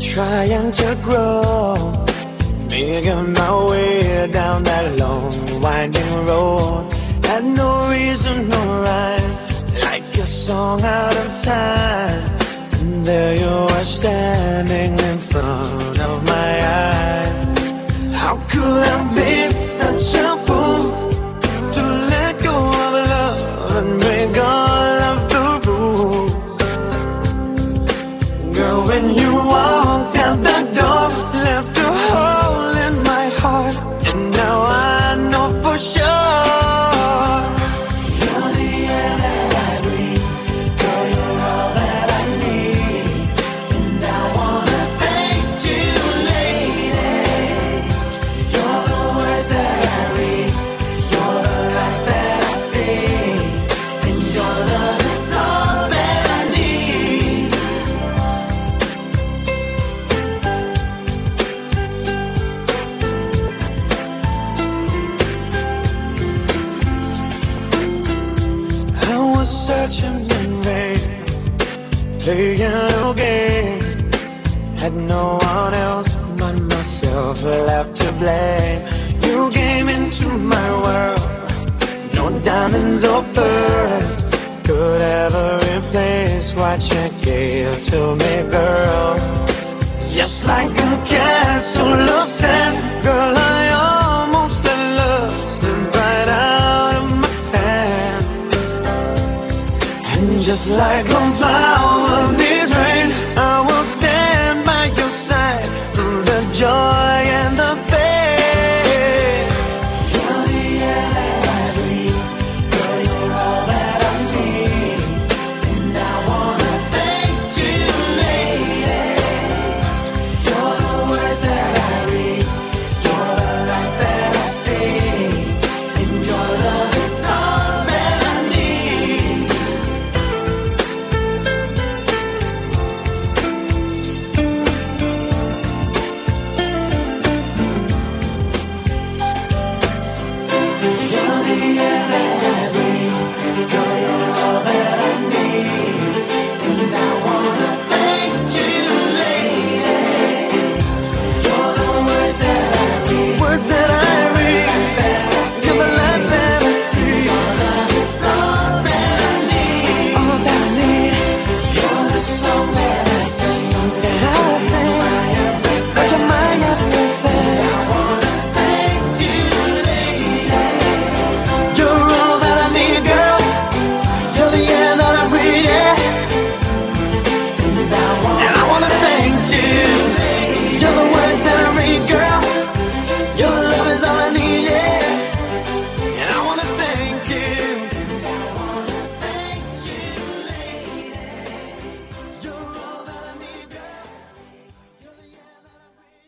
trying to grow, making my way down that long, winding road. Had no reason, no rhyme, like a song out of time. And there you are standing in front of my eyes. How could I be such a fool to let go of love and break all of the rules? Girl, when you walked out the door, left a hole in my heart, and now I know for sure you're the air that I breathe. Girl, you're all that I need, and I wanna thank you, lady. You're the words that I read, you're the light that I see, and you're the song that I need. I was searching in vain, playing a game. Had no one else but myself left to blame. You came into my world, no diamonds or pearls could ever replace what you gave to me, girl.